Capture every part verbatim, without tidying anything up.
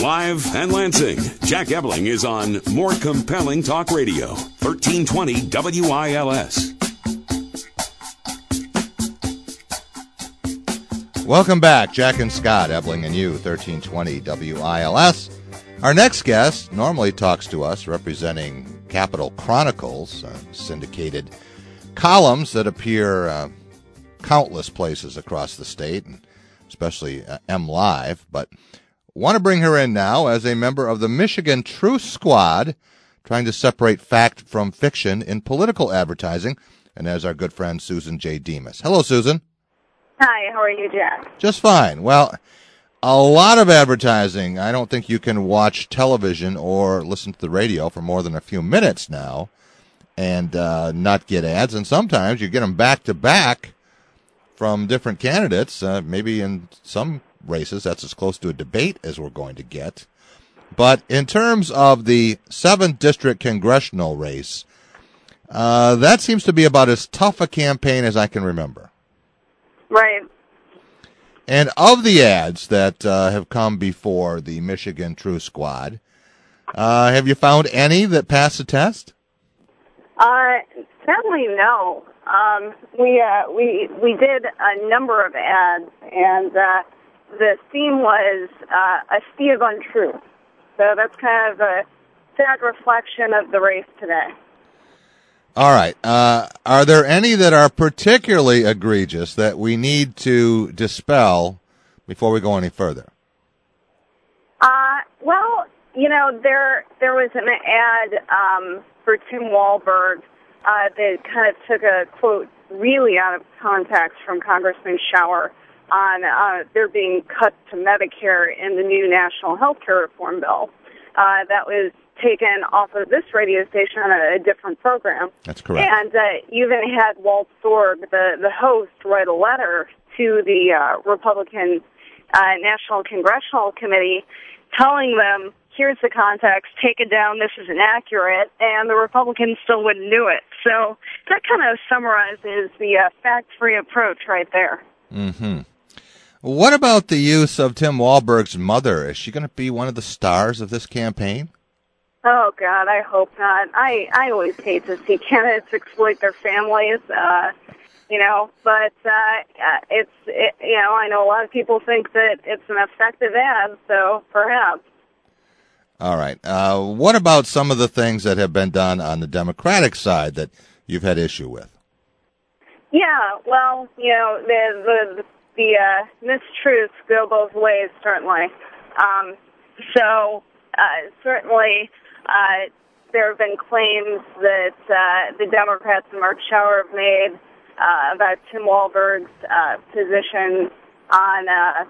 Live and Lansing, Jack Ebling is on More Compelling Talk Radio, thirteen twenty W I L S. Welcome back, Jack and Scott, Ebling and you, thirteen twenty W I L S. Our next guest normally talks to us representing Capital Chronicles, uh, syndicated columns that appear uh, countless places across the state, and especially uh, M Live, but want to bring her in now as a member of the Michigan Truth Squad, trying to separate fact from fiction in political advertising, and as our good friend Susan J. Demas. Hello, Susan. Hi, how are you, Jack? Just fine. Well, a lot of advertising. I don't think you can watch television or listen to the radio for more than a few minutes now and uh, not get ads. And sometimes you get them back to back from different candidates. Uh, maybe in some races that's as close to a debate as we're going to get. But in terms of the seventh District congressional race, uh, that seems to be about as tough a campaign as I can remember. Right. And of the ads that uh, have come before the Michigan Truth Squad, uh, have you found any that pass the test? Uh, sadly, no. Um, we uh, we we did a number of ads, and uh, the theme was uh, a sea of untruth. So that's kind of a sad reflection of the race today. All right. Uh, are there any that are particularly egregious that we need to dispel before we go any further? Uh, well, you know, there there was an ad um, for Tim Walberg uh, that kind of took a quote really out of context from Congressman Schauer on uh, there being cuts to Medicare in the new national health care reform bill. Uh, that was taken off of this radio station on a, a different program. That's correct. And uh, even had Walt Sorg, the, the host, write a letter to the uh, Republican uh, National Congressional Committee telling them, here's the context, take it down, this is inaccurate, and the Republicans still wouldn't do it. So that kind of summarizes the uh, fact-free approach right there. Mm-hmm. What about the use of Tim Walberg's mother? Is she going to be one of the stars of this campaign? Oh, God, I hope not. I, I always hate to see candidates exploit their families, uh, you know, but uh, it's, it, you know, I know a lot of people think that it's an effective ad, so perhaps. All right. Uh, what about some of the things that have been done on the Democratic side that you've had issue with? Yeah, well, you know, the, the, the uh, mistruths go both ways, certainly. Um, so, uh, certainly... Uh, there have been claims that uh, the Democrats and Mark Schauer have made uh, about Tim Walberg's uh, position on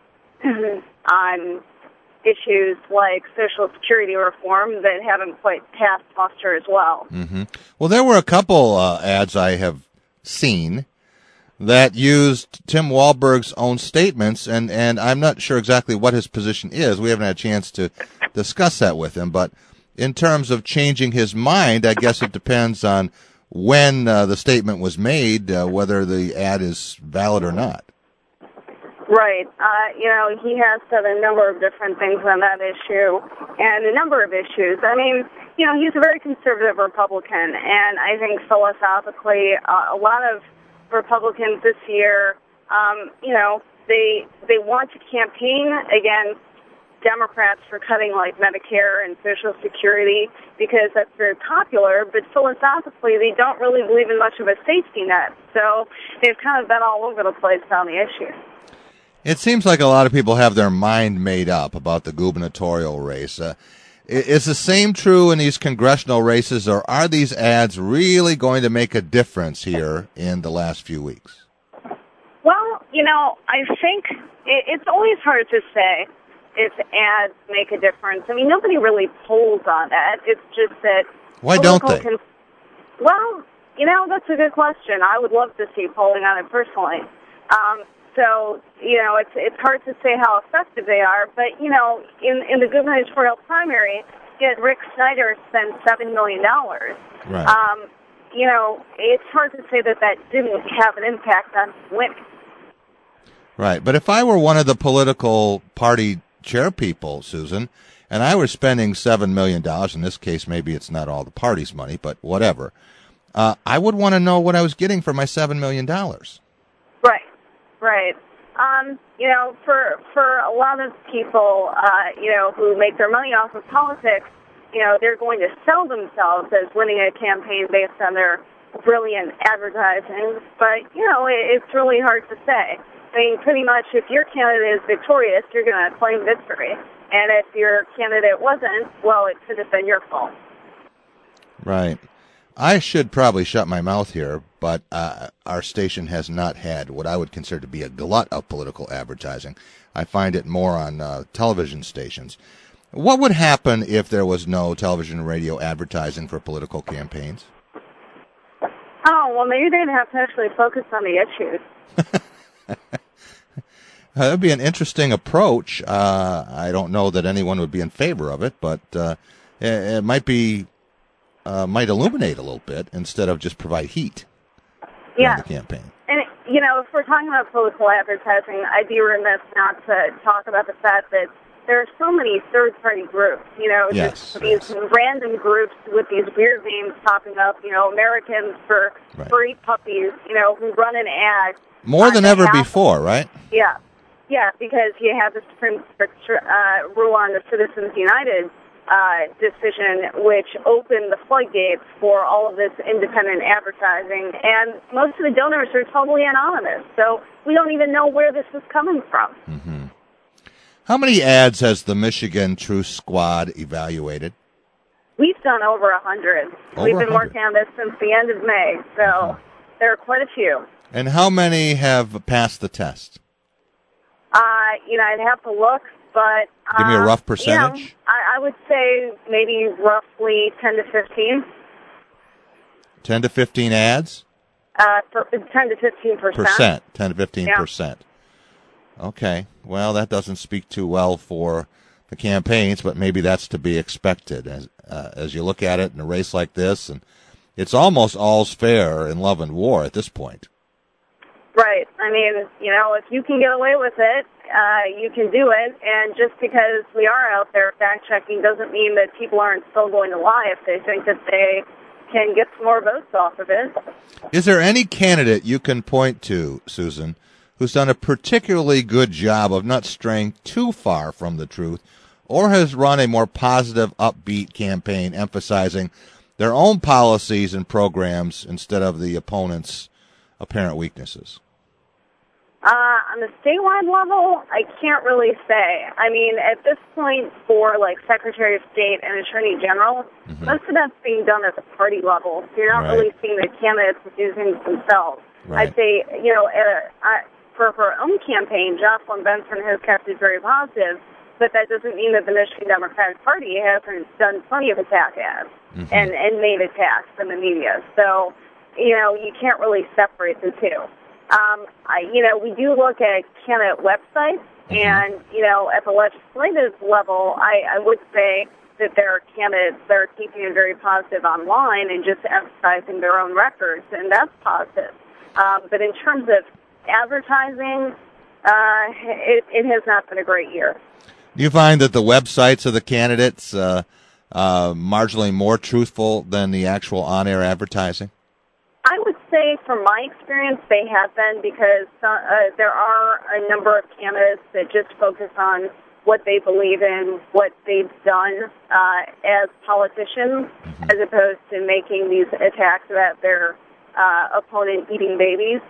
uh, on issues like Social Security reform that haven't quite passed muster as well. Mm-hmm. Well, there were a couple uh, ads I have seen that used Tim Walberg's own statements, and, and I'm not sure exactly what his position is. We haven't had a chance to discuss that with him, but in terms of changing his mind, I guess it depends on when uh, the statement was made, uh, whether the ad is valid or not. Right. Uh, you know, he has said a number of different things on that issue and a number of issues. I mean, you know, he's a very conservative Republican, and I think philosophically uh, a lot of Republicans this year, um, you know, they they want to campaign against Democrats for cutting like Medicare and Social Security because that's very popular, but philosophically they don't really believe in much of a safety net. So they've kind of been all over the place on the issue. It seems like a lot of people have their mind made up about the gubernatorial race. Uh, is the same true in these congressional races, or are these ads really going to make a difference here in the last few weeks? Well, you know, I think it, it's always hard to say if ads make a difference. I mean, nobody really polls on that. It's just that... Why don't they? Con- well, you know, that's a good question. I would love to see polling on it personally. Um, so, you know, it's it's hard to say how effective they are, but, you know, in, in the gubernatorial primary, yet Rick Snyder spent seven million dollars. Right. Um, you know, it's hard to say that that didn't have an impact on winning. Right. But if I were one of the political party chair people, Susan, and I were spending seven million dollars, in this case maybe it's not all the party's money, but whatever, uh, I would want to know what I was getting for my seven million dollars. Right, right. Um, you know, for for a lot of people, uh, you know, who make their money off of politics, you know, they're going to sell themselves as winning a campaign based on their brilliant advertising. But, you know, it, it's really hard to say. I mean, pretty much if your candidate is victorious, you're going to claim victory. And if your candidate wasn't, well, it could have been your fault. Right. I should probably shut my mouth here, but uh, our station has not had what I would consider to be a glut of political advertising. I find it more on uh, television stations. What would happen if there was no television and radio advertising for political campaigns? Oh, well, maybe they'd have to actually focus on the issues. That would be an interesting approach. Uh, I don't know that anyone would be in favor of it, but uh, it, it might be uh, might illuminate a little bit instead of just provide heat during yeah. the campaign. And, you know, if we're talking about political advertising, I'd be remiss not to talk about the fact that there are so many third-party groups, you know, yes, just these yes. random groups with these weird names popping up, you know, Americans for right. Furry Puppies, you know, who run an ad. More than ever before, right? Yeah. Yeah, because you have the Supreme Court uh, rule on the Citizens United uh, decision, which opened the floodgates for all of this independent advertising, and most of the donors are totally anonymous, so we don't even know where this is coming from. Mm-hmm. How many ads has the Michigan Truth Squad evaluated? We've done over a hundred. Over We've been one hundred. working on this since the end of May, so mm-hmm. there are quite a few. And how many have passed the test? Uh, you know, I'd have to look, but... Uh, Give me a rough percentage. You know, I, I would say maybe roughly ten to fifteen. ten to fifteen ads? Uh, for ten to fifteen percent. Percent, ten to fifteen yeah. percent. Okay, well, that doesn't speak too well for the campaigns, but maybe that's to be expected as uh, as you look at it in a race like this, and it's almost all's fair in love and war at this point. Right. I mean, you know, if you can get away with it, uh, you can do it, and just because we are out there fact-checking doesn't mean that people aren't still going to lie if they think that they can get some more votes off of it. Is there any candidate you can point to, Susan, who's done a particularly good job of not straying too far from the truth, or has run a more positive, upbeat campaign emphasizing their own policies and programs instead of the opponent's apparent weaknesses? Uh, on the statewide level, I can't really say. I mean, at this point, for like Secretary of State and Attorney General, mm-hmm. most of that's being done at the party level. So you're not right. really seeing the candidates do things themselves. Right. I'd say, you know, uh, I, for her own campaign, Jocelyn Benson has kept it very positive, but that doesn't mean that the Michigan Democratic Party hasn't done plenty of attack ads mm-hmm. and, and made attacks in the media. So, you know, you can't really separate the two. Um, I, you know, we do look at candidate websites, mm-hmm. and, you know, at the legislative level, I, I would say that there are candidates that are keeping it very positive online and just emphasizing their own records, and that's positive. Um, but in terms of advertising, uh, it, it has not been a great year. Do you find that the websites of the candidates uh, uh, marginally more truthful than the actual on-air advertising? I would say, from my experience, they have been, because uh, there are a number of candidates that just focus on what they believe in, what they've done uh, as politicians, mm-hmm. as opposed to making these attacks about their uh, opponent eating babies.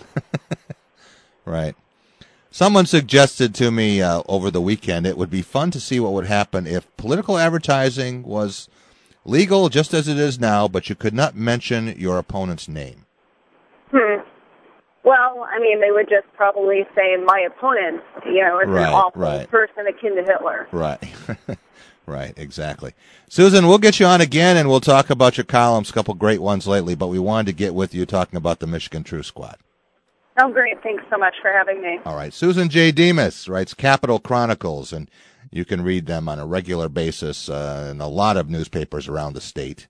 Right. Someone suggested to me uh, over the weekend it would be fun to see what would happen if political advertising was legal just as it is now, but you could not mention your opponent's name. Hmm. Well, I mean, they would just probably say my opponent, you know, is right, an awful right. person akin to Hitler. Right. Right, exactly. Susan, we'll get you on again, and we'll talk about your columns, a couple great ones lately, but we wanted to get with you talking about the Michigan Truth Squad. Oh, great. Thanks so much for having me. All right. Susan J. Demas writes Capitol Chronicles, and you can read them on a regular basis uh, in a lot of newspapers around the state.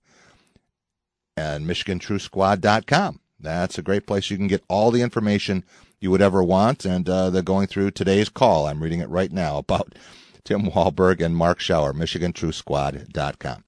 And Michigan Truth Squad dot com. That's a great place. You can get all the information you would ever want, and uh, they're going through today's call. I'm reading it right now about Tim Wahlberg and Mark Schauer, Michigan True Squad dot com.